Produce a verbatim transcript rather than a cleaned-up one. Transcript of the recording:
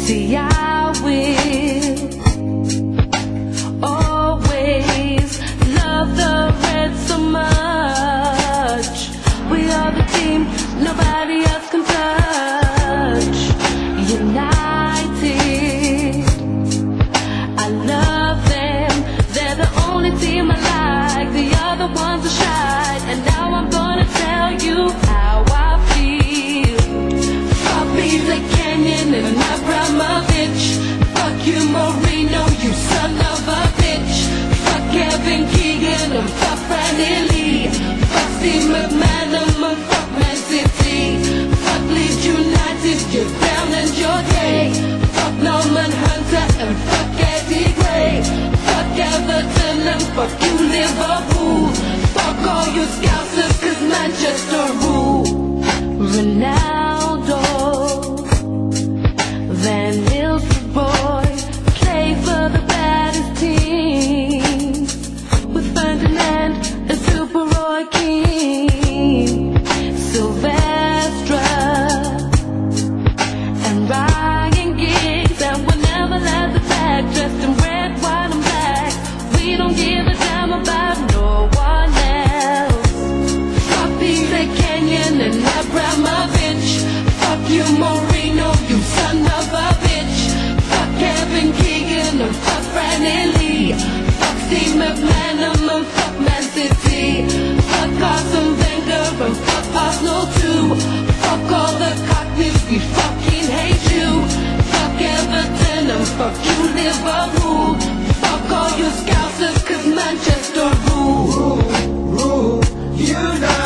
See, I will always love the Reds so much. We are the team nobody else can touch. United, I love them. They're the only team I like. The other ones are shy. And now I'm gonna tell you how I feel. Fuck Beasley Canyon and Abramovich. Fuck you, Marino, you son of a bitch. Fuck Kevin Keegan and fuck Franny Lee. Fuck Steve McManaman and fuck Man City. Fuck Leeds United, you're down and you're gay. Fuck Norman Hunter and fuck Eddie Gray. Fuck Everton and fuck you, Liverpool. Fuck all you scousers, cause Manchester rule. Ronaldo, Van Nistelrooy, play for the baddest teams. With Ferdinand and Super Roy Keane, Sylvester and Ryan Giggs, and we'll never let the back, dressed in red, white and black. We don't give a damn about no one else. Fuck Beasley Canyon and Abramovich. Fuck you, Marino, you son of a bitch. Fuck Kevin Keegan and fuck Franny Lee. Fuck Steve McManaman and fuck Man City. Fuck Arsene Wenger and fuck Arsenal too. Fuck all the cockneys, we fucking hate you. Fuck Everton and fuck you, Liverpool. Fuck all you scousers, cause Manchester rule. Rule, rule, you know.